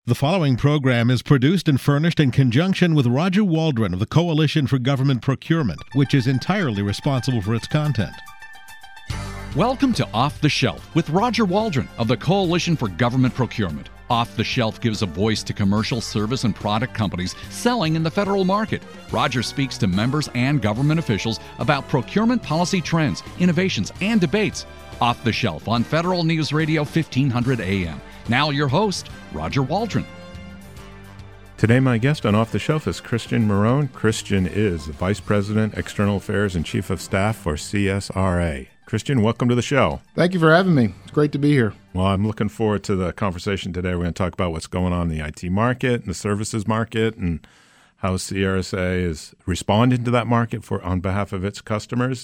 The following program is produced and furnished in conjunction with Roger Waldron of the Coalition for Government Procurement, which is entirely responsible for its content. Welcome to Off the Shelf with Roger Waldron of the Coalition for Government Procurement. Off the Shelf gives a voice to commercial service and product companies selling in the federal market. Roger speaks to members and government officials about procurement policy trends, innovations, and debates. Off the Shelf on Federal News Radio 1500 AM. Now your host, Roger Waldron. Today my guest on Off the Shelf is Christian Marone. Christian is the Vice President, External Affairs, and Chief of Staff for CSRA. Christian, welcome to the show. Thank you for having me. It's great to be here. Well, I'm looking forward to the conversation today. We're going to talk about what's going on in the IT market and the services market and how CSRA is responding to that market on behalf of its customers.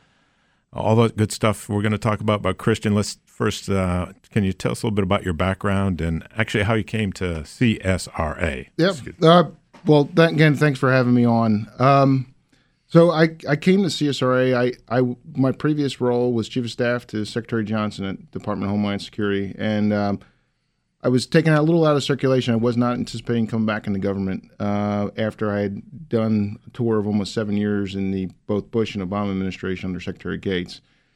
All that good stuff we're going to talk about Christian. Let's first, can you tell us a little bit about your background and actually how you came to CSRA? Yep. Well, again, thanks for having me on. So I came to CSRA. My previous role was Chief of Staff to Secretary Johnson at Department of Homeland Security, and I was taken a little out of circulation. I was not anticipating coming back into government after I had done a tour of almost 7 years in the both Bush and Obama administration under Secretary Gates.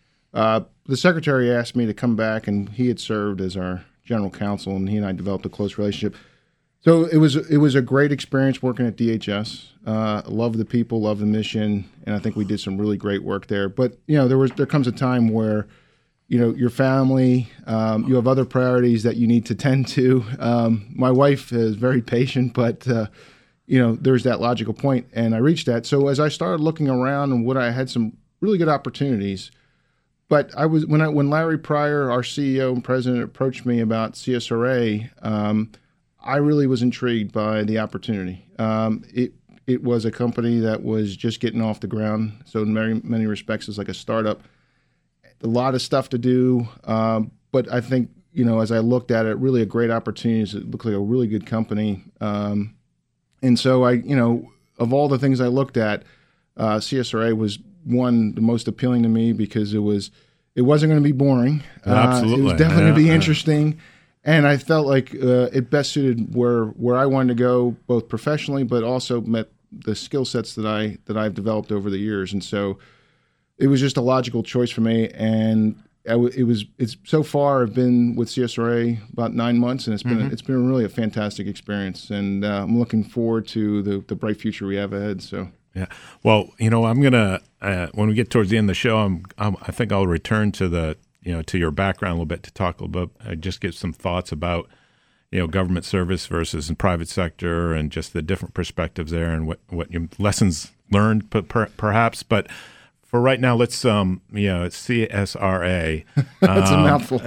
The Secretary asked me to come back, and he had served as our general counsel, and he and I developed a close relationship. So it was a great experience working at DHS. Love the people, love the mission, and I think we did some really great work there. But there comes a time where your family, you have other priorities that you need to tend to. My wife is very patient, but there's that logical point, and I reached that. So as I started looking around and I had some really good opportunities. But when Larry Pryor, our CEO and president, approached me about CSRA, I really was intrigued by the opportunity. It was a company that was just getting off the ground, so in many respects it's like a startup. A lot of stuff to do, but I think as I looked at it, really a great opportunity. It looked like a really good company, and so of all the things I looked at, CSRA was the most appealing to me because it wasn't going to be boring. Absolutely, it was definitely going to be interesting. And I felt like it best suited where I wanted to go, both professionally, but also met the skill sets that I've developed over the years. And so it was just a logical choice for me. And it's so far I've been with CSRA about 9 months, and it's been really a fantastic experience. And I'm looking forward to the bright future we have ahead. So. Yeah. Well, I'm gonna when we get towards the end of the show, I think I'll return to to your background a little bit to talk a little bit, just get some thoughts about, government service versus in private sector and just the different perspectives there and what your lessons learned perhaps. But for right now, let's, it's CSRA. It's a mouthful.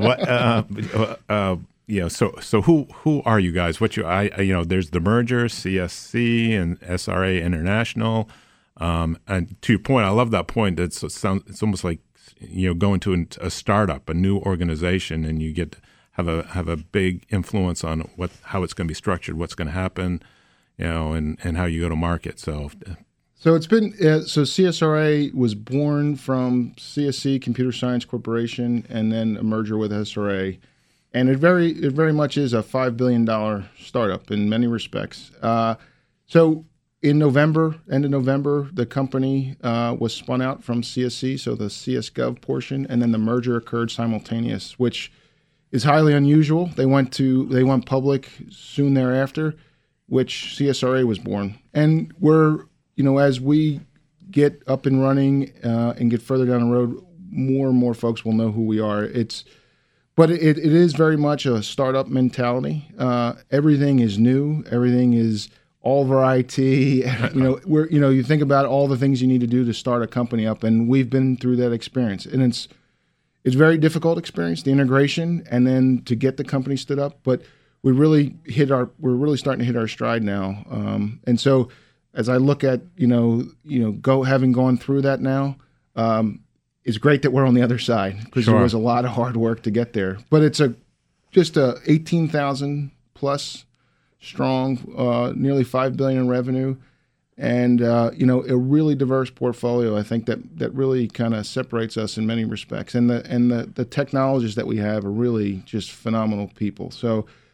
Yeah. So who are you guys? There's the merger, CSC and SRA International. And to your point, I love that point. It's almost like, going to a startup, a new organization, and you get to have a big influence on how it's going to be structured, what's going to happen, and how you go to market. So it's been CSRA was born from CSC, Computer Science Corporation, and then a merger with SRA, and it very much is a $5 billion startup in many respects. In end of November, the company was spun out from CSC, so the CSGov portion, and then the merger occurred simultaneous, which is highly unusual. They went public soon thereafter, which CSRA was born. And we're, as we get up and running and get further down the road, more and more folks will know who we are. But it is very much a startup mentality. Everything is new. Everything is all of our IT, you think about all the things you need to do to start a company up, and we've been through that experience, and it's very difficult experience, the integration, and then to get the company stood up. But we're really starting to hit our stride now, and so as I look at having gone through that now, it's great that we're on the other side because There was a lot of hard work to get there. But it's just a 18,000 plus. Strong, nearly $5 billion in revenue, and a really diverse portfolio. I think that really kind of separates us in many respects. And the technologists that we have are really just phenomenal people. So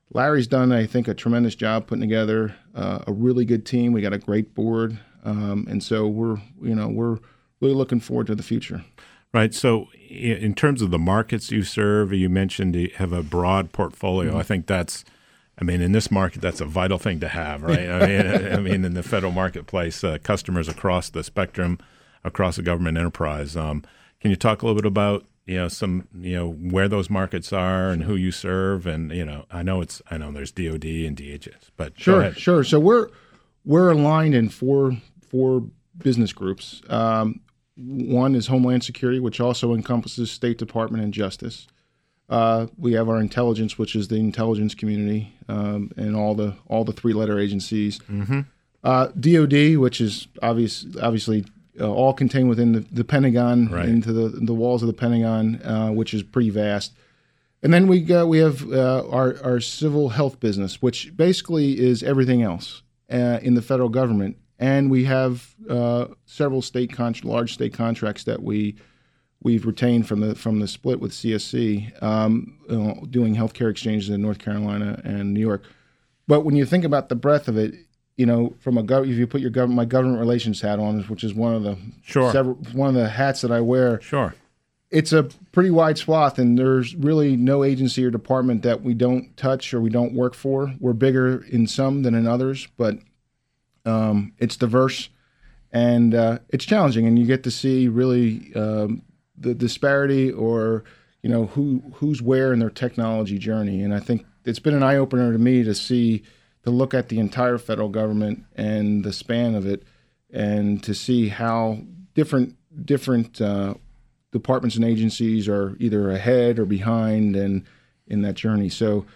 Larry's done, I think, a tremendous job putting together a really good team. We got a great board, and so we're really looking forward to the future. Right. So, in terms of the markets you serve, you mentioned you have a broad portfolio. Mm-hmm. I think in this market, that's a vital thing to have, right? I mean, in the federal marketplace, customers across the spectrum, across the government enterprise. Can you talk a little bit about where those markets are and who you serve? And I know there's DoD and DHS, but sure. So we're aligned in four business groups. One is Homeland Security, which also encompasses State Department and Justice. We have our intelligence, which is the intelligence community, and all the three-letter agencies. Mm-hmm. DoD, which is obviously all contained within the Pentagon, right, into the walls of the Pentagon, which is pretty vast. And then we have our civil health business, which basically is everything else in the federal government. And we have several large state contracts that we've retained from the split with CSC, doing healthcare exchanges in North Carolina and New York. But when you think about the breadth of it, from if you put my government relations hat on, which is one of the hats that I wear. Sure. It's a pretty wide swath, and there's really no agency or department that we don't touch or we don't work for. We're bigger in some than in others, but it's diverse and it's challenging, and you get to see really the disparity or who's where in their technology journey. And I think it's been an eye opener to me to look at the entire federal government and the span of it, and to see how different departments and agencies are either ahead or behind and in that journey. So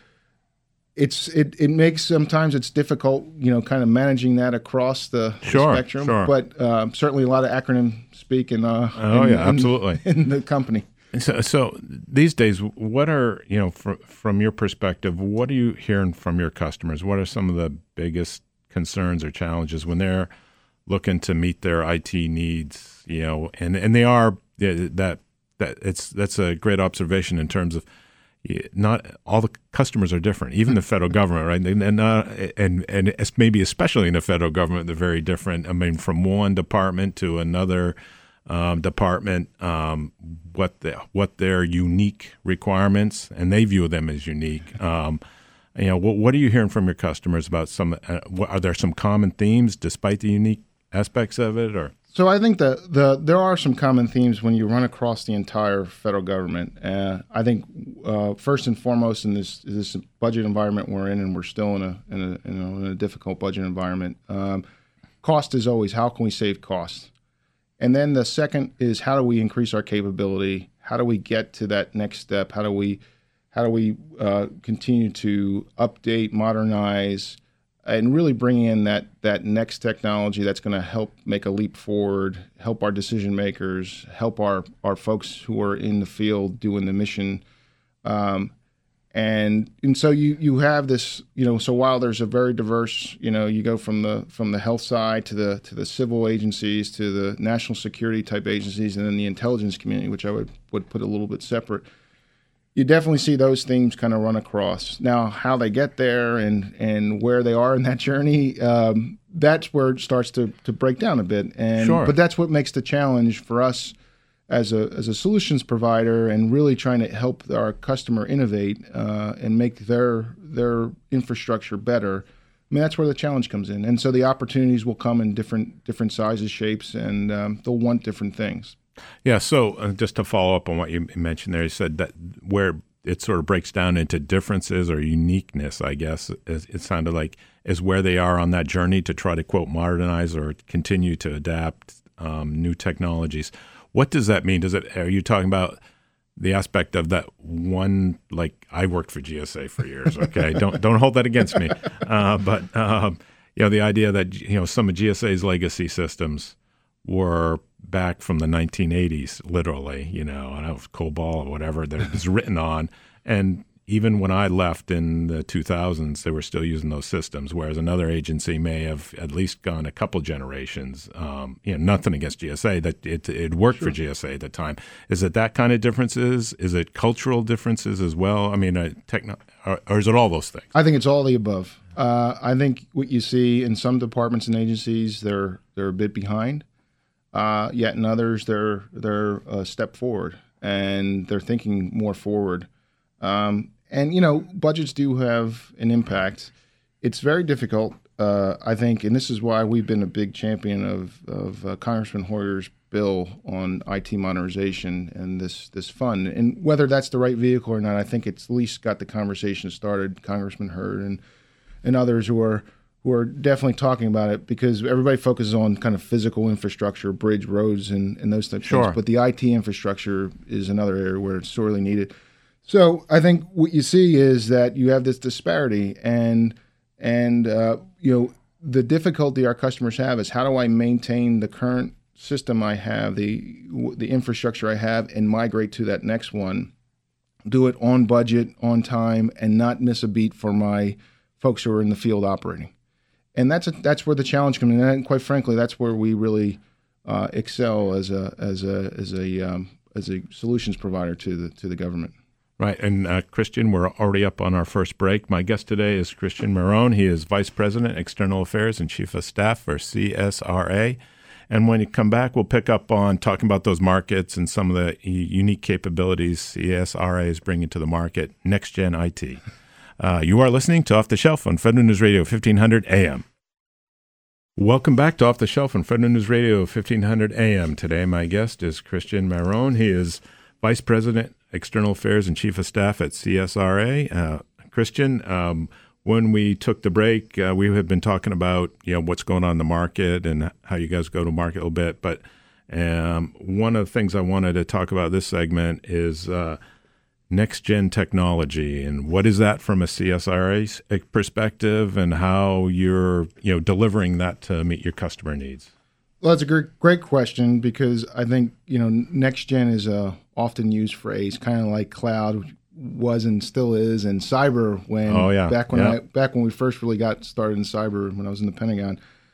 it makes sometimes it's difficult, kind of managing that across the spectrum. Sure. But certainly a lot of acronym speak absolutely in the company. So these days, what are from your perspective, what are you hearing from your customers? What are some of the biggest concerns or challenges when they're looking to meet their IT needs? And they are that's a great observation in terms of. Not all the customers are different, even the federal government, right? And it's maybe especially in the federal government, they're very different. I mean, from one department to another department, what their unique requirements, and they view them as unique. What are you hearing from your customers about some? Are there some common themes despite the unique aspects of it, or? So I think that there are some common themes when you run across the entire federal government. I think first and foremost in this budget environment we're in, and we're still in a difficult budget environment. Cost is always, how can we save costs? And then the second is, how do we increase our capability? How do we get to that next step? How do we continue to update, modernize, and really bring in that next technology that's going to help make a leap forward, help our decision makers, help our folks who are in the field doing the mission. And so you have this, so while there's a very diverse, you go from the health side to the civil agencies to the national security type agencies, and then the intelligence community, which I would put a little bit separate. You definitely see those themes kind of run across. Now, how they get there and where they are in that journey, that's where it starts to break down a bit. And sure. But that's what makes the challenge for us as a solutions provider, and really trying to help our customer innovate and make their infrastructure better. I mean, that's where the challenge comes in. And so the opportunities will come in different sizes, shapes, and they'll want different things. Yeah, so just to follow up on what you mentioned there, you said that where it sort of breaks down into differences or uniqueness, I guess, it sounded like, is where they are on that journey to try to, quote, modernize or continue to adapt new technologies. What does that mean? Are you talking about the aspect of that one, like, I worked for GSA for years, okay? Don't hold that against me. But the idea that, some of GSA's legacy systems were back from the 1980s, literally, and it was COBOL or whatever that it was written on. And, even when I left in the 2000s, they were still using those systems, whereas another agency may have at least gone a couple generations. Nothing against GSA, that it worked for GSA at the time. Is it that kind of differences? Is it cultural differences as well? I mean, or is it all those things? I think it's all the above. I think what you see in some departments and agencies, they're a bit behind. Yet in others, they're a step forward, and they're thinking more forward. Budgets do have an impact. It's very difficult, I think, and this is why we've been a big champion of Congressman Hoyer's bill on IT modernization and this fund. And whether that's the right vehicle or not, I think it's at least got the conversation started. Congressman Hurd and others who are definitely talking about it, because everybody focuses on kind of physical infrastructure, bridge, roads, and those types of things. But the IT infrastructure is another area where it's sorely needed. So I think what you see is that you have this disparity, and the difficulty our customers have is, how do I maintain the current system I have, the infrastructure I have, and migrate to that next one, do it on budget, on time, and not miss a beat for my folks who are in the field operating. And that's where the challenge comes in. And quite frankly, that's where we really excel as a solutions provider to the government. Right. And Christian, we're already up on our first break. My guest today is Christian Marrone. He is Vice President, External Affairs and Chief of Staff for CSRA. And when you come back, we'll pick up on talking about those markets and some of the unique capabilities CSRA is bringing to the market, Next Gen IT. You are listening to Off the Shelf on Federal News Radio 1500 AM. Welcome back to Off the Shelf on Federal News Radio 1500 AM. Today, my guest is Christian Marrone. He is Vice President, External Affairs and Chief of Staff at CSRA. Christian, when we took the break, we have been talking about what's going on in the market and how you guys go to market a little bit. But one of the things I wanted to talk about this segment is next-gen technology, and what is that from a CSRA perspective, and how you're delivering that to meet your customer needs. Well, that's a great question, because I think next gen is a often used phrase, kind of like cloud was and still is, and cyber back when we first really got started in cyber when I was in the Pentagon.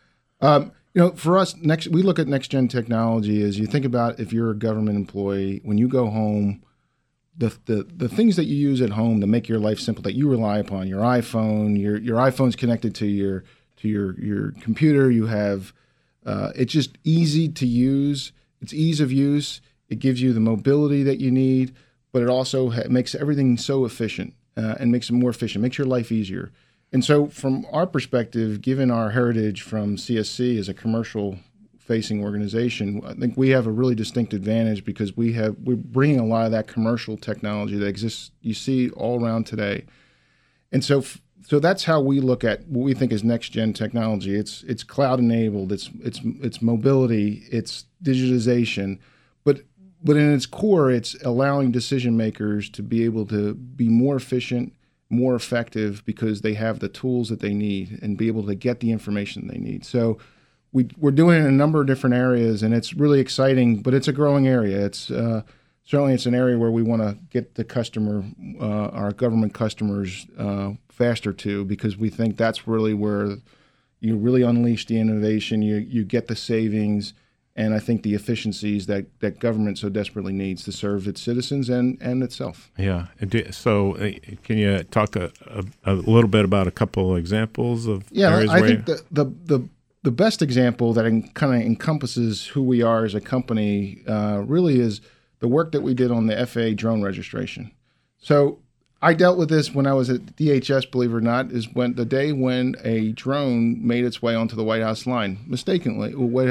For us, we look at next gen technology as, you think about, if you're a government employee, when you go home, the things that you use at home to make your life simple, that you rely upon, your iPhone, your iPhone's connected to your computer. You have it's just easy to use. It's ease of use. It gives you the mobility that you need, but it also makes everything so efficient and makes it more efficient, makes your life easier. And so from our perspective, given our heritage from CSC as a commercial-facing organization, I think we have a really distinct advantage, because we're bringing a lot of that commercial technology that exists, you see all around today. And so that's how we look at what we think is next-gen technology. It's cloud-enabled, it's mobility, it's digitization, but in its core, it's allowing decision makers to be able to be more efficient, more effective, because they have the tools that they need and be able to get the information they need. So we're doing it in a number of different areas, and it's really exciting, but it's a growing area. It's certainly it's an area where we want to get the customer, our government customers, faster to, because we think that's really where you really unleash the innovation, you get the savings, and I think the efficiencies that government so desperately needs to serve its citizens and itself. Yeah. So can you talk a little bit about a couple of examples of areas I think the best example that kind of encompasses who we are as a company really is the work that we did on the FAA drone registration. So I dealt with this when I was at DHS, believe it or not, is when the day when a drone made its way onto the White House lawn mistakenly.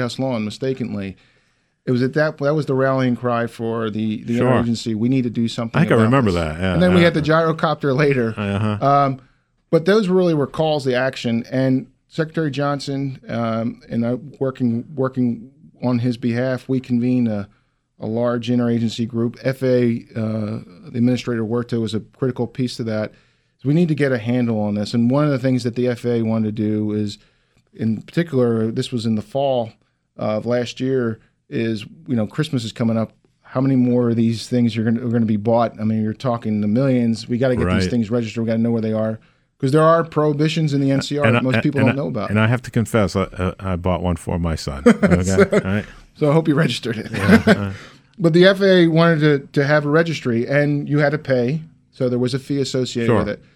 It was at that was the rallying cry for the interagency. We need to do something. I can remember that. Yeah, and then we had the gyrocopter later. But those really were calls to action. And Secretary Johnson and I, working on his behalf, we convened a large interagency group. FAA, the Administrator Huerta was a critical piece to that. So we need to get a handle on this. And one of the things that the FAA wanted to do is, in particular, this was in the fall of last year, is, Christmas is coming up. how many more of these things are going to be bought? I mean, you're talking the millions. We got to get these things registered. We got to know where they are, because there are prohibitions in the NCR that most people don't know about. And I have to confess, I bought one for my son. Okay? So I hope you registered it. Yeah. But the FAA wanted to have a registry, and you had to pay. So there was a fee associated with it.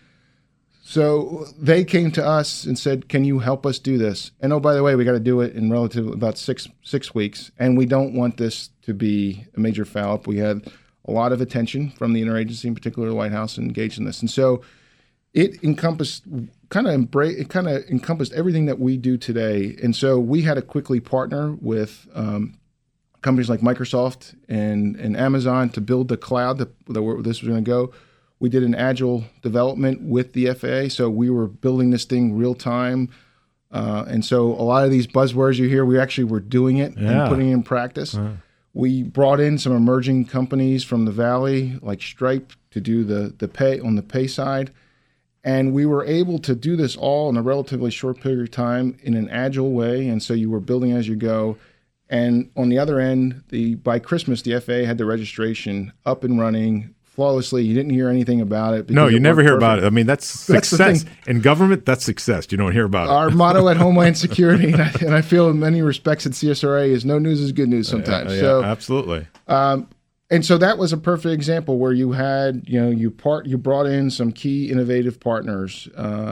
So they came to us and said, "Can you help us do this?" And oh, by the way, we got to do it in relatively about six weeks, and we don't want this to be a major foul up. We had a lot of attention from the interagency, in particular the White House, engaged in this, and so it encompassed everything that we do today. And so we had to quickly partner with companies like Microsoft and Amazon to build the cloud that this was going to go. We did an agile development with the FAA, so we were building this thing real time. And so a lot of these buzzwords you hear, we actually were doing it and putting it in practice. We brought in some emerging companies from the Valley, like Stripe, to do the pay on the pay side. And we were able to do this all in a relatively short period of time in an agile way. And so you were building as you go. And on the other end, by Christmas, the FAA had the registration up and running flawlessly. You didn't hear anything about it. No, you never hear about it. I mean, that's success. In government, that's success. You don't hear about it. Our motto at Homeland Security, and I feel in many respects at CSRA, is no news is good news sometimes. So, absolutely. And so that was a perfect example where you had, you brought in some key innovative partners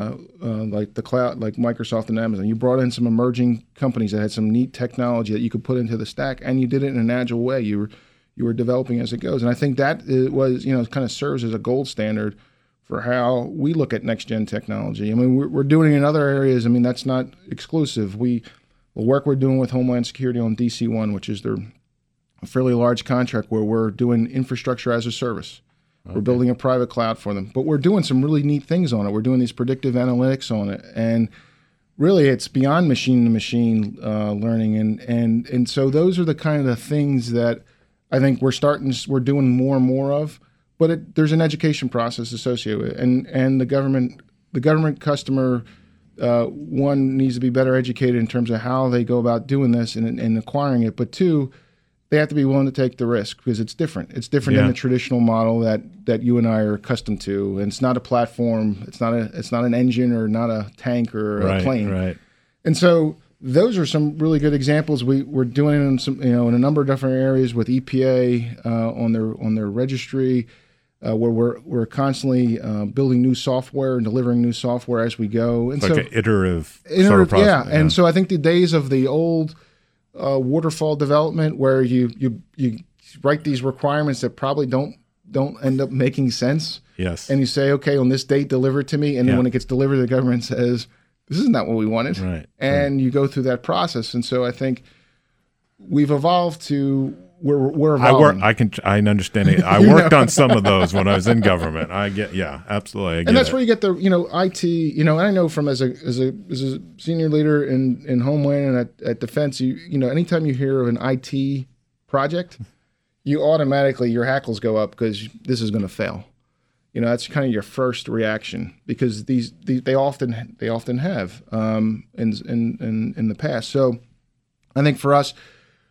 like the cloud, like Microsoft and Amazon. You brought in some emerging companies that had some neat technology that you could put into the stack, and you did it in an agile way. You were developing as it goes, and I think that was, kind of serves as a gold standard for how we look at next gen technology. I mean, we're doing it in other areas. I mean, that's not exclusive. The work we're doing with Homeland Security on DC-1, which is a fairly large contract where we're doing infrastructure as a service. Okay. We're building a private cloud for them, but we're doing some really neat things on it. We're doing these predictive analytics on it, and really it's beyond machine-to-machine learning, and so those are the kind of things that I think we're doing more and more of. But there's an education process associated with it, and the government customer. One needs to be better educated in terms of how they go about doing this and acquiring it, but two, they have to be willing to take the risk because it's different. It's different than the traditional model that you and I are accustomed to. And it's not a platform. It's not an engine or not a tank or a plane. Right. And so those are some really good examples. We're doing it in some, in a number of different areas with EPA on their registry, where we're constantly building new software and delivering new software as we go. And like so an iterative sort of process. Yeah. And so I think the days of the old waterfall development where you write these requirements that probably don't end up making sense. Yes. And you say, okay, on this date, deliver it to me. And then when it gets delivered, the government says, this is not what we wanted. Right. And you go through that process. And so I think we've evolved to we're evolving. I understand it. I worked on some of those when I was in government. Absolutely. And that's where you get the, IT, and I know from as a senior leader in Homeland and at Defense, anytime you hear of an IT project, you automatically, your hackles go up because this is going to fail. That's kind of your first reaction because they often have in the past. So I think for us,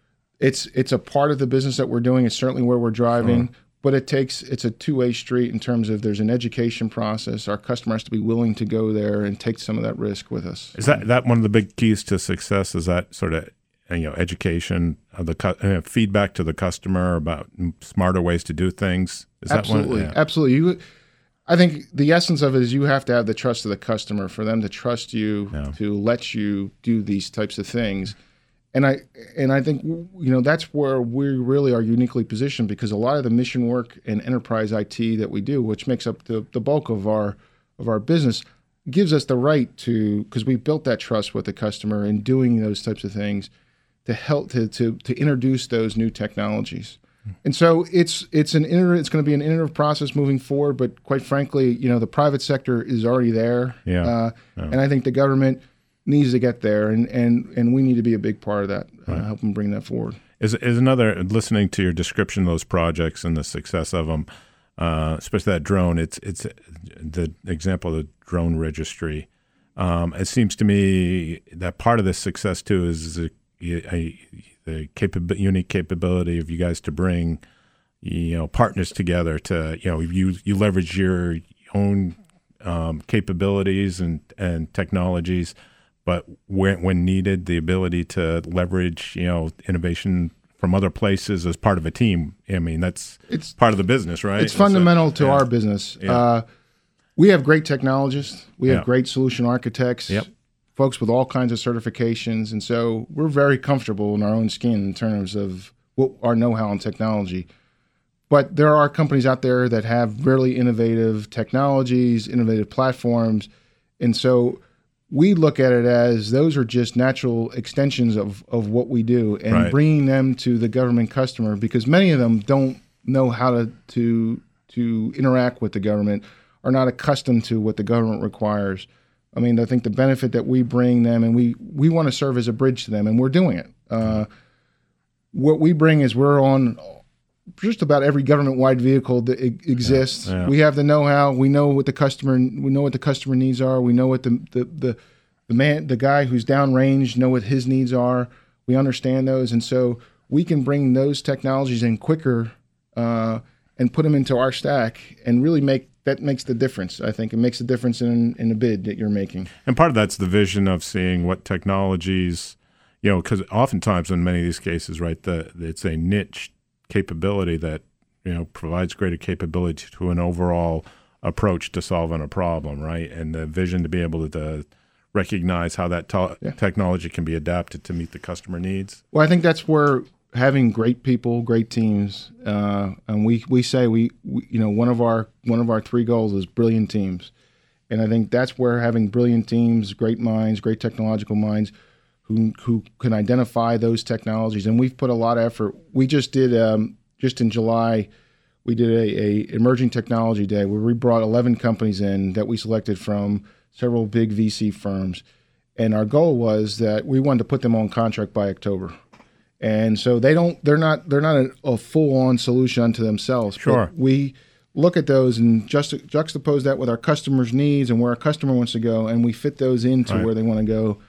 it's a part of the business that we're doing. It's certainly where we're driving, but it's a two-way street in terms of there's an education process. Our customer has to be willing to go there and take some of that risk with us. Is that one of the big keys to success? Is that sort of education of the feedback to the customer about smarter ways to do things? Is absolutely, that one? Absolutely. I think the essence of it is you have to have the trust of the customer for them to trust you to let you do these types of things. And I think that's where we really are uniquely positioned because a lot of the mission work and enterprise IT that we do, which makes up the bulk of our business, gives us the right to, because we built that trust with the customer in doing those types of things to help to introduce those new technologies. And so it's going to be an iterative process moving forward. But quite frankly, the private sector is already there, and I think the government needs to get there, and we need to be a big part of that, help them bring that forward. Is another, listening to your description of those projects and the success of them, especially that drone, it's the example of the drone registry. It seems to me that part of the success too is the unique capability of you guys to bring partners together to, you leverage your own capabilities and technologies, but when needed, the ability to leverage, innovation from other places as part of a team. I mean, it's part of the business, right? It's fundamental to our business. Yeah. We have great technologists. We have great solution architects, folks with all kinds of certifications. And so we're very comfortable in our own skin in terms of what our know-how in technology. But there are companies out there that have really innovative technologies, innovative platforms. And so we look at it as those are just natural extensions of what we do, and bringing them to the government customer, because many of them don't know how to interact with the government, are not accustomed to what the government requires. I mean, I think the benefit that we bring them, and we want to serve as a bridge to them, and we're doing it. What we bring is we're on just about every government-wide vehicle that exists. Yeah. We have the know-how. We know what the customer needs are. We know what the guy who's downrange know what his needs are. We understand those, and so we can bring those technologies in quicker and put them into our stack, and really makes the difference. I think it makes a difference in the bid that you're making. And part of that's the vision of seeing what technologies, because oftentimes in many of these cases, right, it's a niche capability that provides greater capability to an overall approach to solving a problem, right? And the vision to be able to recognize how that technology can be adapted to meet the customer needs. Well, I think that's where having great people, great teams, and we say we one of our three goals is brilliant teams, and I think that's where having brilliant teams, great minds, great technological minds, who can identify those technologies. And we've put a lot of effort. We just did, just in July, we did a emerging technology day where we brought 11 companies in that we selected from several big VC firms. And our goal was that we wanted to put them on contract by October. And so they're not a full-on solution unto themselves. Sure. But we look at those and juxtapose that with our customers' needs and where our customer wants to go, and we fit those into where they want to go.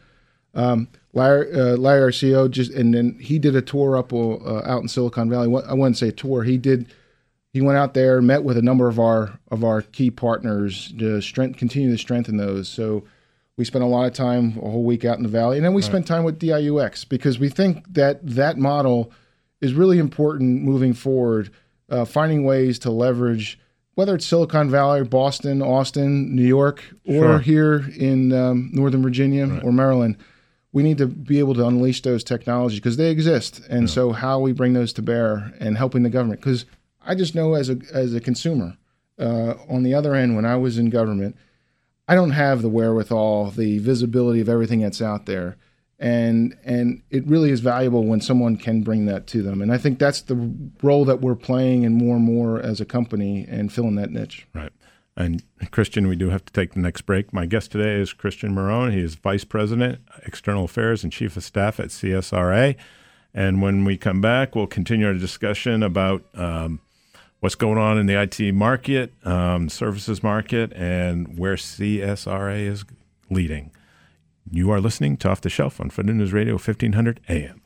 Larry, our CEO, and then he did a tour up out in Silicon Valley. I wouldn't say a tour. He went out there, met with a number of our key partners to continue to strengthen those. So we spent a lot of time, a whole week out in the Valley, and then we spent time with DIUX, because we think that model is really important moving forward. Finding ways to leverage, whether it's Silicon Valley, Boston, Austin, New York, or here in Northern Virginia or Maryland. We need to be able to unleash those technologies because they exist. And so how we bring those to bear and helping the government, because I just know as a consumer, on the other end, when I was in government, I don't have the wherewithal, the visibility of everything that's out there. And it really is valuable when someone can bring that to them. And I think that's the role that we're playing and more as a company and filling that niche. Right. And Christian, we do have to take the next break. My guest today is Christian Marone. He is Vice President, External Affairs and Chief of Staff at CSRA. And when we come back, we'll continue our discussion about what's going on in the IT market, services market, and where CSRA is leading. You are listening to Off the Shelf on Federal News Radio 1500 AM.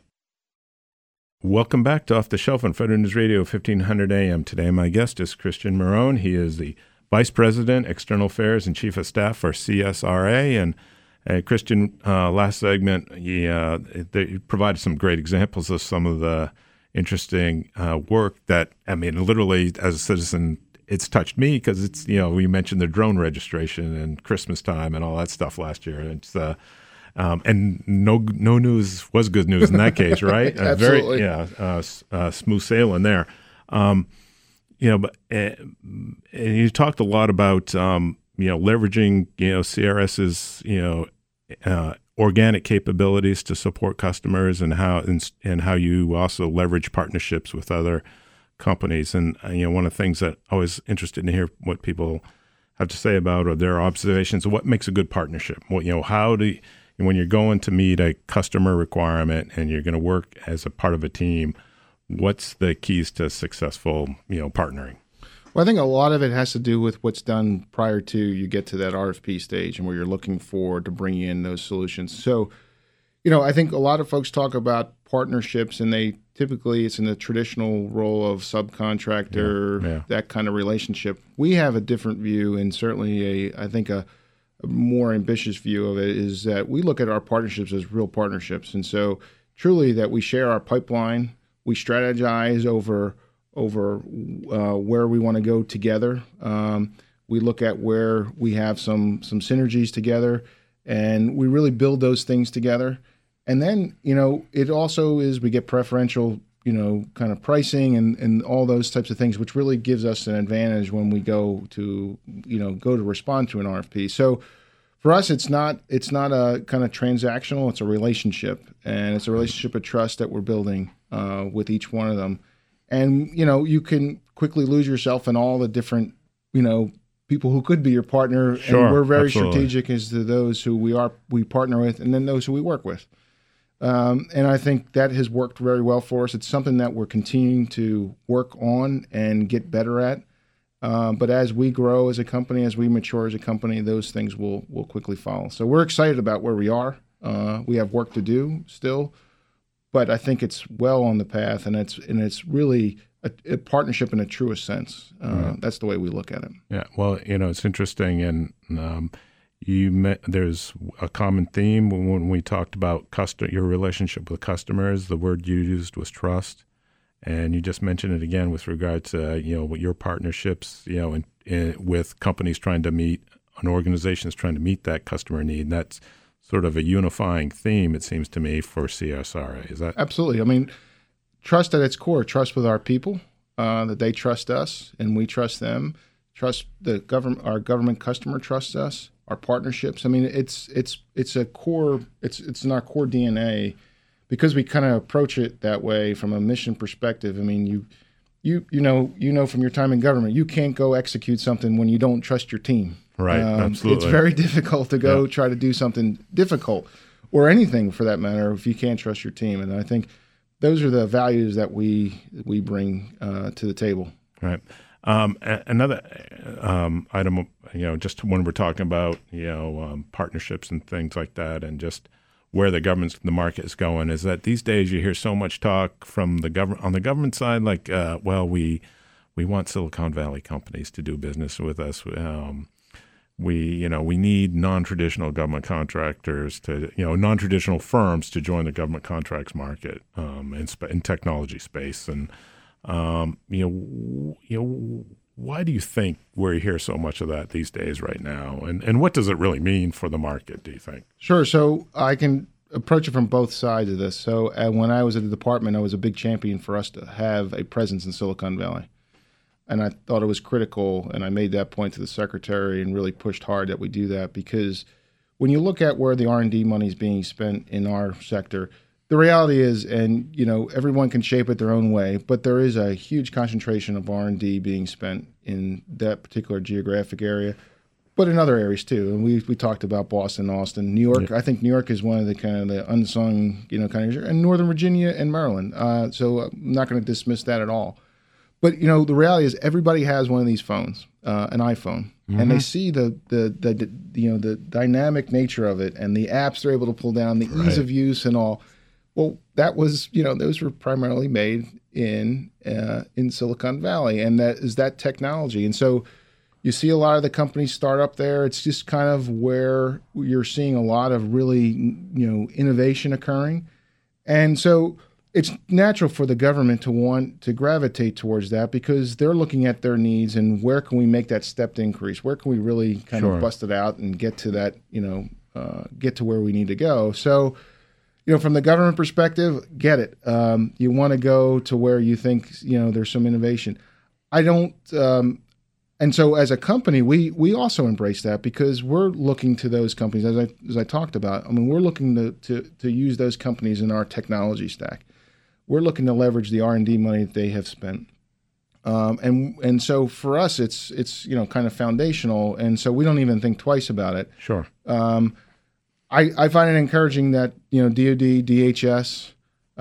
Welcome back to Off the Shelf on Federal News Radio 1500 AM. Today, my guest is Christian Marone. He is the Vice President, External Affairs and Chief of Staff for CSRA. And Christian, last segment, they provided some great examples of some of the interesting work that, I mean, literally as a citizen, it's touched me because it's, we mentioned the drone registration and Christmas time and all that stuff last year. It's and no news was good news in that case, right? Absolutely. Smooth sailing there. But and you talked a lot about leveraging CRS's organic capabilities to support customers, and how you also leverage partnerships with other companies. And one of the things that I was interested to hear what people have to say about or their observations of what makes a good partnership. How do when you're going to meet a customer requirement and you're going to work as a part of a team, what's the keys to successful, partnering? Well, I think a lot of it has to do with what's done prior to you get to that RFP stage and where you're looking forward to bringing in those solutions. So, I think a lot of folks talk about partnerships and they typically it's in the traditional role of subcontractor, that kind of relationship. We have a different view, and certainly I think a more ambitious view of it is that we look at our partnerships as real partnerships. And so truly that we share our pipeline, we strategize over where we want to go together. We look at where we have some synergies together, and we really build those things together. And then, it also is we get preferential, kind of pricing and all those types of things, which really gives us an advantage when we go to respond to an RFP. So for us, it's not a kind of transactional, it's a relationship, and it's a relationship of trust that we're building with each one of them. And, you can quickly lose yourself in all the different, people who could be your partner. Sure, and we're very absolutely. strategic as to those who we partner with, and then those who we work with. And I think that has worked very well for us. It's something that we're continuing to work on and get better at. But as we grow as a company, as we mature as a company, those things will quickly follow. So we're excited about where we are. We have work to do still, but I think it's well on the path, and it's really a partnership in a truest sense. That's the way we look at it. Yeah, well, it's interesting, and there's a common theme when we talked about your relationship with customers. The word you used was trust, and you just mentioned it again with regard to your partnerships, with companies trying to meet, an organization's trying to meet that customer need. And that's sort of a unifying theme, it seems to me, for CSRA. Is that absolutely? I mean, trust at its core, trust with our people, that they trust us and we trust them. Trust the government, our government customer trusts us. Our partnerships. I mean, it's a core. It's in our core DNA, because we kind of approach it that way from a mission perspective. I mean, you know from your time in government, you can't go execute something when you don't trust your team. right? Absolutely. It's very difficult to go try to do something difficult, or anything for that matter, if you can't trust your team. And I think those are the values that we bring to the table. Right. Another item, just when we're talking about, partnerships and things like that, and just where the market is going, is that these days you hear so much talk from the government, on the government side, like, we want Silicon Valley companies to do business with us. We need non-traditional government contractors non-traditional firms to join the government contracts market in technology space. And why do you think we hear so much of that these days right now? And what does it really mean for the market, do you think? Sure. So I can approach it from both sides of this. So when I was at the department, I was a big champion for us to have a presence in Silicon Valley. And I thought it was critical, and I made that point to the secretary and really pushed hard that we do that, because when you look at where the R&D money is being spent in our sector, the reality is, and everyone can shape it their own way, but there is a huge concentration of R&D being spent in that particular geographic area, but in other areas too. And we talked about Boston, Austin, New York. Yeah. I think New York is one of the kind of the unsung, and Northern Virginia and Maryland. So I'm not going to dismiss that at all. But the reality is, everybody has one of these phones, an iPhone, and they see the dynamic nature of it and the apps they're able to pull down, the ease of use and all. Well, that was, those were primarily made in Silicon Valley, and that is that technology. And so you see a lot of the companies start up there. It's just kind of where you're seeing a lot of really, innovation occurring. And so it's natural for the government to want to gravitate towards that, because they're looking at their needs and where can we make that stepped increase? Where can we really kind of bust it out and get to that, get to where we need to go? So, from the government perspective, get it. You want to go to where you think, there's some innovation. I don't. And so as a company, we also embrace that, because we're looking to those companies, as I talked about. I mean, we're looking to use those companies in our technology stack. We're looking to leverage the R&D money that they have spent. And so for us, it's kind of foundational. And so we don't even think twice about it. Sure. I find it encouraging that, DOD, DHS,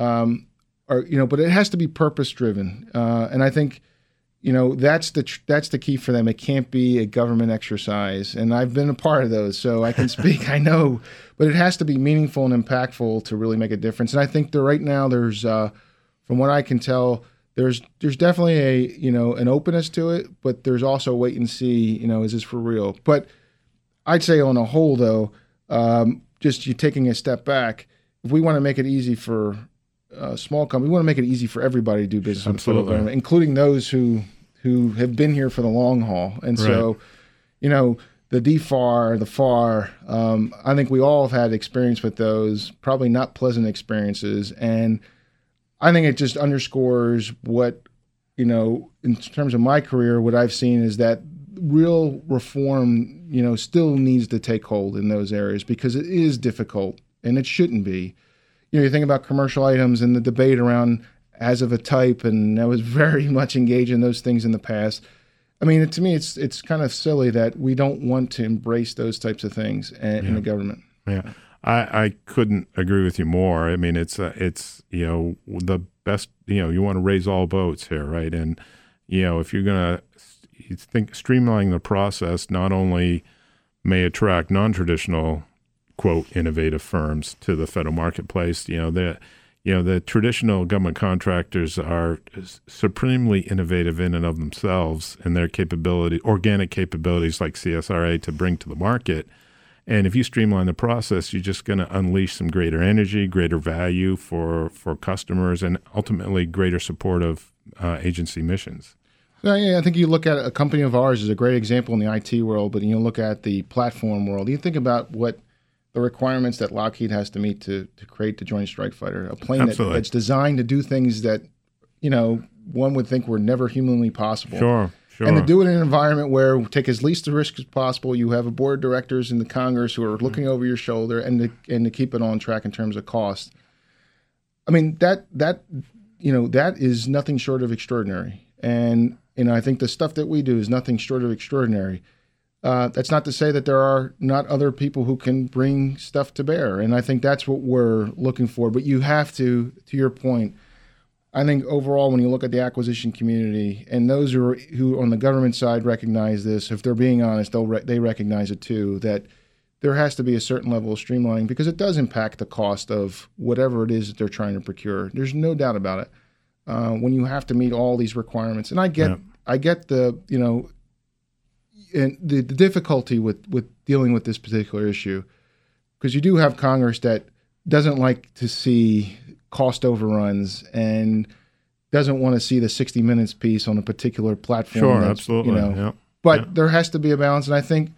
but it has to be purpose driven. And I think, that's the key for them. It can't be a government exercise. And I've been a part of those, so I can speak, I know, but it has to be meaningful and impactful to really make a difference. And I think that right now there's from what I can tell, there's definitely an openness to it, but there's also wait and see, is this for real? But I'd say on a whole, though, just you taking a step back, if we want to make it easy for a small company, we want to make it easy for everybody to do business with the federal government, including those who have been here for the long haul. And so, the DFAR, the FAR, I think we all have had experience with those, probably not pleasant experiences. And I think it just underscores what, in terms of my career, what I've seen is that real reform, still needs to take hold in those areas because it is difficult and it shouldn't be. You think about commercial items and the debate around as of a type, and I was very much engaged in those things in the past. I mean, to me, it's kind of silly that we don't want to embrace those types of things in the government. Yeah, I couldn't agree with you more. I mean, it's the best. You want to raise all boats here, right? And if you're gonna think streamlining the process, not only may attract non-traditional, quote, innovative firms to the federal marketplace. The traditional government contractors are supremely innovative in and of themselves and their organic capabilities like CSRA to bring to the market. And if you streamline the process, you're just going to unleash some greater energy, greater value for customers, and ultimately greater support of agency missions. Yeah, I think you look at a company of ours is a great example in the IT world, but you look at the platform world. You think about what the requirements that Lockheed has to meet to create the Joint Strike Fighter, a plane that's designed to do things that, one would think were never humanly possible. Sure. And to do it in an environment where we take as least the risk as possible. You have a board of directors in the Congress who are looking over your shoulder and to keep it on track in terms of cost. I mean, that is nothing short of extraordinary. And, I think the stuff that we do is nothing short of extraordinary. That's not to say that there are not other people who can bring stuff to bear. And I think that's what we're looking for. But you have to your point, I think overall, when you look at the acquisition community and those who on the government side recognize this, if they're being honest, they recognize it too, that there has to be a certain level of streamlining because it does impact the cost of whatever it is that they're trying to procure. There's no doubt about it. When you have to meet all these requirements. And I get the, and the difficulty with dealing with this particular issue, because you do have Congress that doesn't like to see cost overruns and doesn't want to see the 60 Minutes piece on a particular platform. Sure, absolutely. But there has to be a balance. And I think,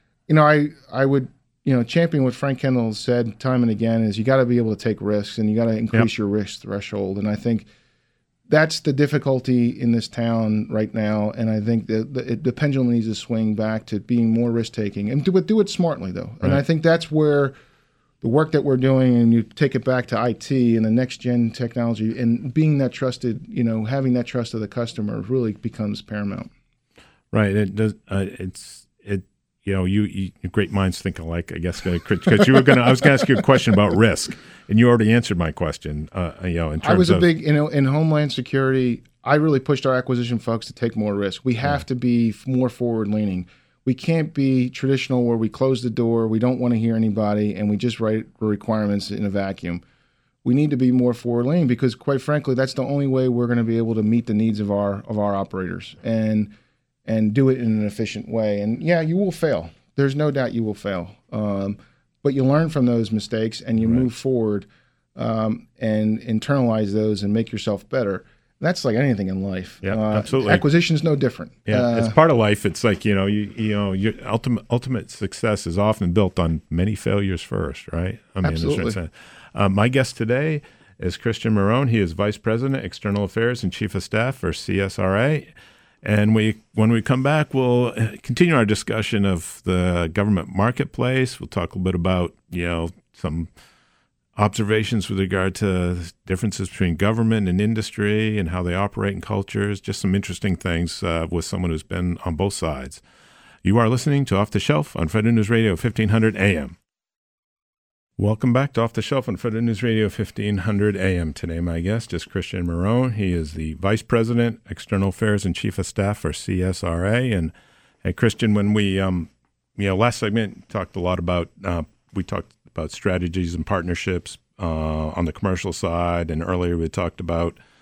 I would, champion what Frank Kendall said time and again is you got to be able to take risks and you got to increase your risk threshold. And I think that's the difficulty in this town right now, and I think the pendulum needs to swing back to being more risk-taking, and do it smartly, though. Right. And I think that's where the work that we're doing, and you take it back to IT and the next-gen technology, and being that trusted, having that trust of the customer really becomes paramount. Right. It does. You great minds think alike, I guess, because I was going to ask you a question about risk, and you already answered my question. In terms I was a big, in Homeland Security, I really pushed our acquisition folks to take more risk. We have to be more forward-leaning. We can't be traditional where we close the door, we don't want to hear anybody, and we just write requirements in a vacuum. We need to be more forward-leaning because, quite frankly, that's the only way we're going to be able to meet the needs of our operators and do it in an efficient way. And yeah, you will fail. There's no doubt you will fail. But you learn from those mistakes and you move forward and internalize those and make yourself better. That's like anything in life. Yeah, absolutely. Acquisition is no different. Yeah, it's part of life. It's like, your ultimate success is often built on many failures first, right? I mean, absolutely. My guest today is Christian Marrone. He is Vice President, External Affairs and Chief of Staff for CSRA. And when we come back, we'll continue our discussion of the government marketplace. We'll talk a little bit about, some observations with regard to differences between government and industry and how they operate in cultures, just some interesting things with someone who's been on both sides. You are listening to Off the Shelf on Federal News Radio 1500 AM. Welcome back to Off the Shelf on Federal News Radio 1500 AM. Today my guest is Christian Marrone. He is the Vice President, External Affairs and Chief of Staff for CSRA. And hey, Christian, when we last segment talked a lot about strategies and partnerships on the commercial side, and earlier we talked about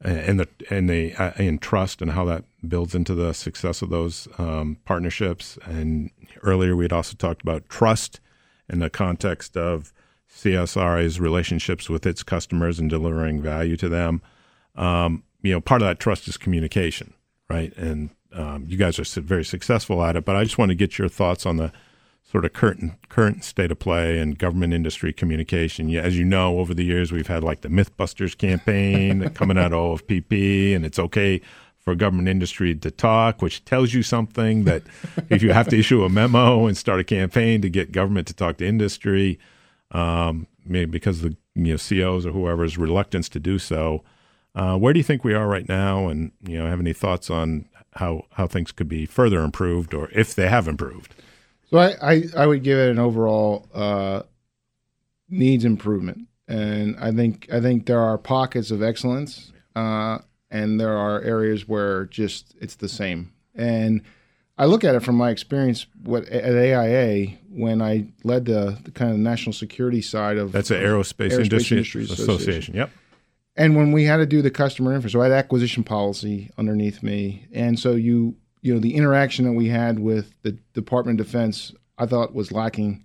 in trust and how that builds into the success of those partnerships. And earlier we had also talked about trust in the context of CSRA's relationships with its customers and delivering value to them. Part of that trust is communication, right? And you guys are very successful at it, but I just want to get your thoughts on the sort of current state of play and government industry communication. As you know, over the years, we've had like the Mythbusters campaign coming out of OFPP, and it's okay for government industry to talk, which tells you something that if you have to issue a memo and start a campaign to get government to talk to industry, maybe because the COs or whoever's reluctance to do so. Where do you think we are right now, and have any thoughts on how things could be further improved, or if they have improved? So I would give it an overall needs improvement, and I think there are pockets of excellence, and there are areas where just it's the same. And I look at it from my experience at AIA when I led the kind of national security side of that's an Aerospace Industries Association. Yep. And when we had to do the customer info, so I had acquisition policy underneath me, and so the interaction that we had with the Department of Defense, I thought was lacking.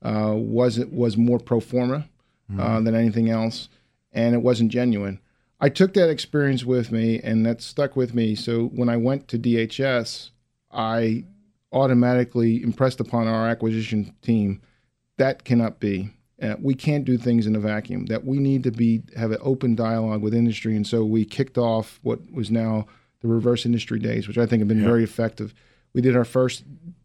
Was more pro forma than anything else, and it wasn't genuine. I took that experience with me, and that stuck with me. So when I went to DHS, I automatically impressed upon our acquisition team that cannot be. We can't do things in a vacuum. That we need to have an open dialogue with industry, and so we kicked off what was now the Reverse Industry Days, which I think have been very effective. We did our first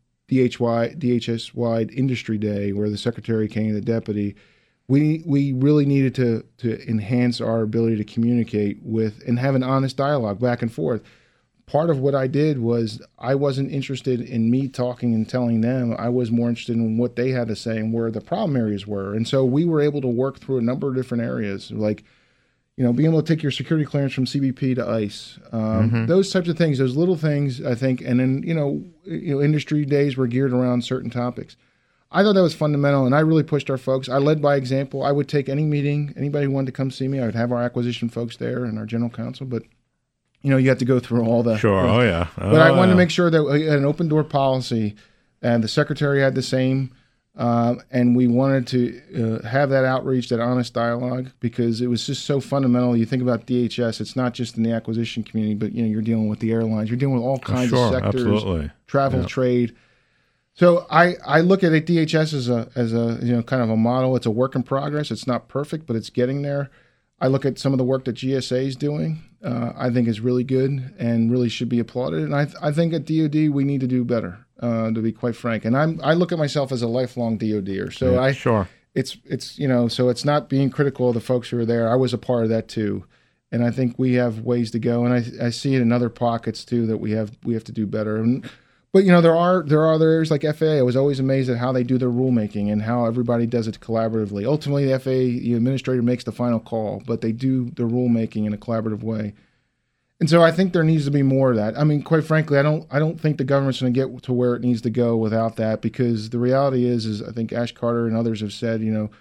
DHS-wide Industry Day, where the Secretary came, the Deputy. We really needed to enhance our ability to communicate with and have an honest dialogue back and forth. Part of what I did was I wasn't interested in me talking and telling them. I was more interested in what they had to say and where the problem areas were. And so we were able to work through a number of different areas, like being able to take your security clearance from CBP to ICE, those types of things, those little things, I think. And then, industry days were geared around certain topics. I thought that was fundamental, and I really pushed our folks. I led by example. I would take any meeting, anybody who wanted to come see me, I would have our acquisition folks there and our general counsel, but you have to go through all the... Sure, But I wanted to make sure that we had an open door policy, and the Secretary had the same, and we wanted to have that outreach, that honest dialogue, because it was just so fundamental. You think about DHS, it's not just in the acquisition community, but you're dealing with the airlines, you're dealing with all kinds of sectors, absolutely. Travel, trade. So I look at it, DHS as a kind of a model. It's a work in progress. It's not perfect, but it's getting there. I look at some of the work that GSA is doing. I think is really good and really should be applauded. And I think at DoD we need to do better, to be quite frank. And I look at myself as a lifelong DoDer. So it's so it's not being critical of the folks who are there. I was a part of that too, and I think we have ways to go. And I see it in other pockets too that we have to do better. But there are other areas like FAA. I was always amazed at how they do their rulemaking and how everybody does it collaboratively. Ultimately, the FAA administrator makes the final call, but they do the rulemaking in a collaborative way. And so I think there needs to be more of that. I mean, quite frankly, I don't think the government's going to get to where it needs to go without that, because the reality is I think Ash Carter and others have said,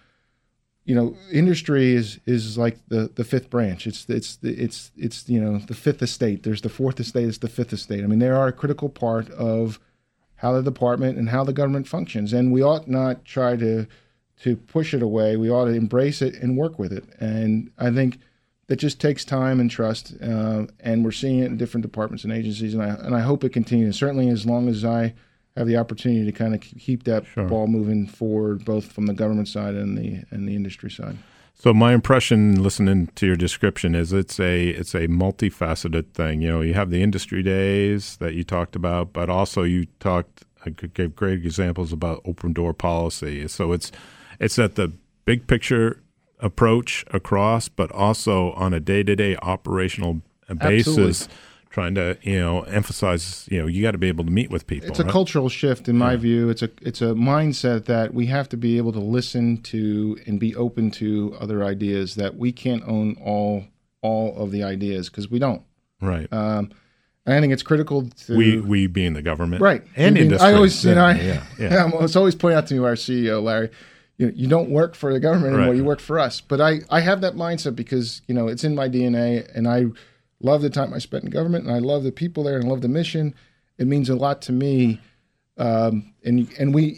industry is like the fifth branch. It's the fifth estate. There's the fourth estate. It's the fifth estate. I mean, they are a critical part of how the department and how the government functions. And we ought not try to push it away. We ought to embrace it and work with it. And I think that just takes time and trust. And we're seeing it in different departments and agencies. And I hope it continues. Certainly, as long as I have the opportunity to kind of keep that ball moving forward, both from the government side and the industry side. So my impression, listening to your description, is it's a multifaceted thing. You have the industry days that you talked about, but also I gave great examples about open door policy. So it's at the big picture approach across, but also on a day-to-day operational basis. Absolutely. Trying to emphasize you got to be able to meet with people. It's a cultural shift in my view. It's a mindset that we have to be able to listen to and be open to other ideas, that we can't own all of the ideas, because we don't. Right. And I think it's critical to we being the government, right, and industry. I always it's always pointed out to me, our CEO Larry, you don't work for the government anymore. Right. You work for us. But I have that mindset because it's in my DNA, and love the time I spent in government, and I love the people there, and I love the mission. It means a lot to me, and we,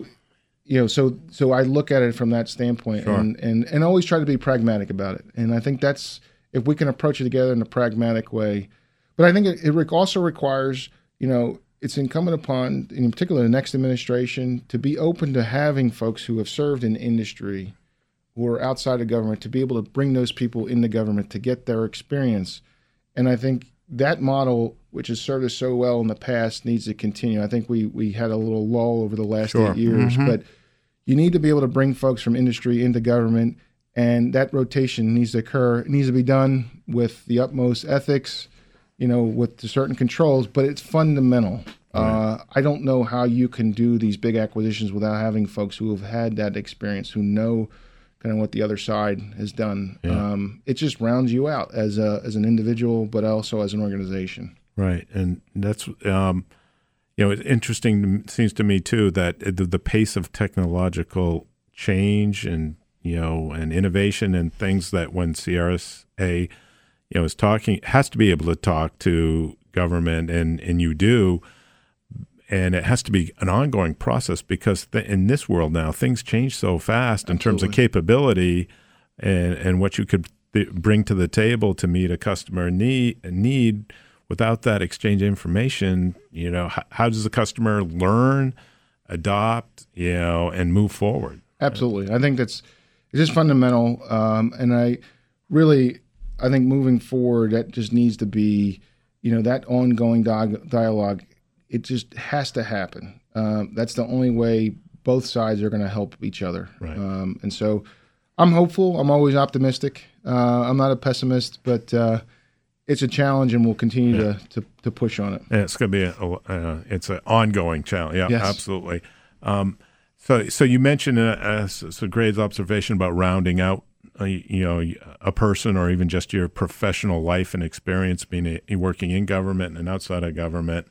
so I look at it from that standpoint, Sure. and always try to be pragmatic about it. And I think that's if we can approach it together in a pragmatic way. But I think it also requires, it's incumbent upon, in particular, the next administration to be open to having folks who have served in industry, who are outside of government, to be able to bring those people into government to get their experience. And I think that model, which has served us so well in the past, needs to continue. I think we had a little lull over the last Sure. 8 years, but you need to be able to bring folks from industry into government, and that rotation needs to occur. It needs to be done with the utmost ethics, with the certain controls, but it's fundamental. Right. I don't know how you can do these big acquisitions without having folks who have had that experience, who know kind of what the other side has done. Yeah. It just rounds you out as an individual, but also as an organization. Right, and that's it's interesting. Seems to me too that the pace of technological change and and innovation and things that when CRSA is talking, has to be able to talk to government, and you do, and it has to be an ongoing process because in this world now things change so fast in terms of capability and what you could bring to the table to meet a customer need. Without that exchange of information, how does the customer learn, adopt, and move forward? Absolutely. I think it's just fundamental. And I think moving forward, that just needs to be, that ongoing dialogue. It just has to happen. That's the only way both sides are going to help each other. Right. And so I'm hopeful. I'm always optimistic. I'm not a pessimist, but it's a challenge, and we'll continue to push on it. And it's going to be it's an ongoing challenge. Yeah, yes. Absolutely. So you mentioned it's a great observation about rounding out, a person or even just your professional life and experience working in government and outside of government.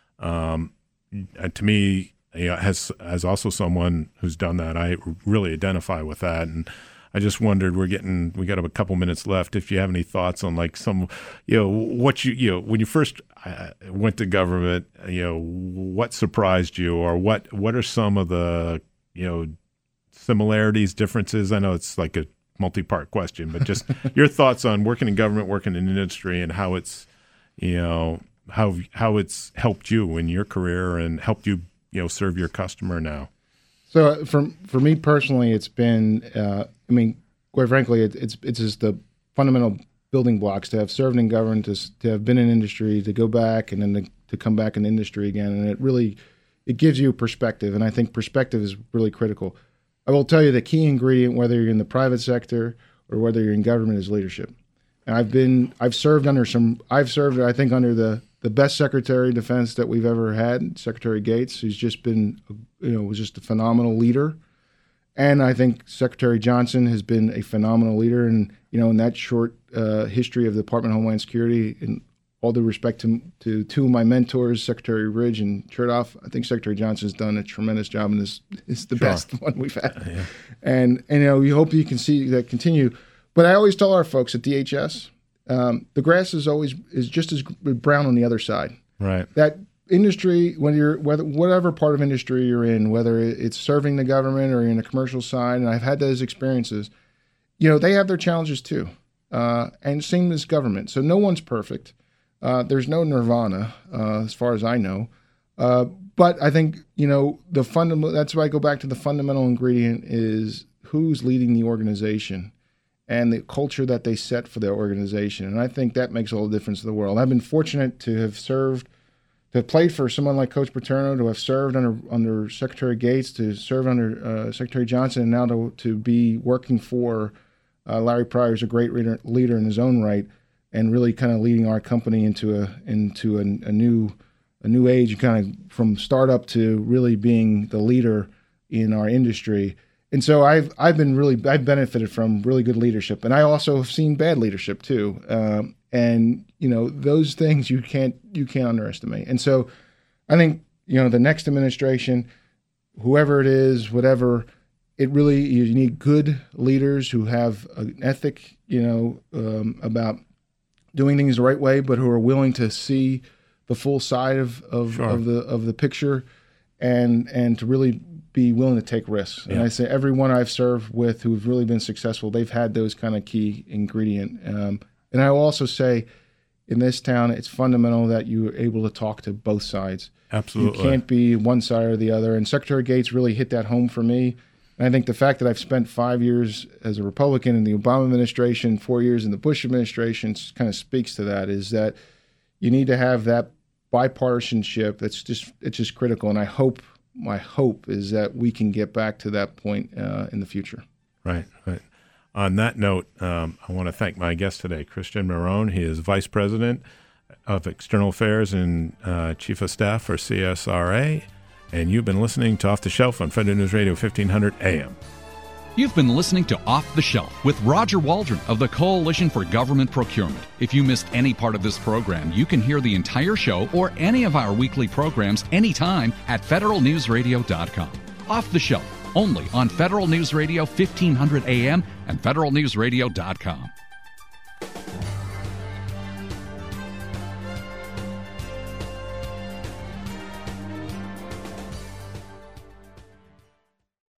To me, as also someone who's done that, I really identify with that. And I just wondered, we got a couple minutes left. If you have any thoughts on like some, what when you first went to government, what surprised you, or what are some of the, similarities, differences? I know it's like a multi-part question, but just your thoughts on working in government, working in industry, and how it's, how it's helped you in your career and helped you, serve your customer now. So for me personally, it's been, quite frankly, it's just the fundamental building blocks to have served in government, to have been in industry, to go back and then to come back in industry again. And it gives you perspective. And I think perspective is really critical. I will tell you the key ingredient, whether you're in the private sector or whether you're in government, is leadership. And I've served, I think, under the best Secretary of Defense that we've ever had, Secretary Gates, who's just been, was just a phenomenal leader. And I think Secretary Johnson has been a phenomenal leader. And, in that short history of the Department of Homeland Security, and all due respect to two of my mentors, Secretary Ridge and Chertoff, I think Secretary Johnson's done a tremendous job, and this is the best one we've had. Yeah. And you hope you can see that continue. But I always tell our folks at DHS, the grass is just as brown on the other side. Right. That industry, whatever part of industry you're in, whether it's serving the government or you're in a commercial side, and I've had those experiences, they have their challenges too. And same as government. So no one's perfect. There's no nirvana, as far as I know. But I think, that's why I go back to the fundamental ingredient is who's leading the organization and the culture that they set for their organization. And I think that makes all the difference in the world. I've been fortunate to have played for someone like Coach Paterno, to have served under Secretary Gates, to serve under Secretary Johnson, and now to be working for Larry Pryor, who's a great leader in his own right, and really kind of leading our company into a new age, kind of from startup to really being the leader in our industry. And so I've benefited from really good leadership, and I also have seen bad leadership too. And those things you can't underestimate. And so I think the next administration, whoever it is, whatever, you need good leaders who have an ethic, about doing things the right way, but who are willing to see the full side of the picture, and to really be willing to take risks. And I say everyone I've served with who've really been successful, they've had those kind of key ingredient. And I will also say, in this town, it's fundamental that you are able to talk to both sides. Absolutely. You can't be one side or the other. And Secretary Gates really hit that home for me. And I think the fact that I've spent 5 years as a Republican in the Obama administration, 4 years in the Bush administration, kind of speaks to that, is that you need to have that bipartisanship. It's just critical. And my hope is that we can get back to that point in the future. Right. On that note, I want to thank my guest today, Christian Marrone. He is Vice President of External Affairs and Chief of Staff for CSRA. And you've been listening to Off the Shelf on Federal News Radio 1500 AM. You've been listening to Off the Shelf with Roger Waldron of the Coalition for Government Procurement. If you missed any part of this program, you can hear the entire show or any of our weekly programs anytime at federalnewsradio.com. Off the Shelf, only on Federal News Radio 1500 AM and federalnewsradio.com.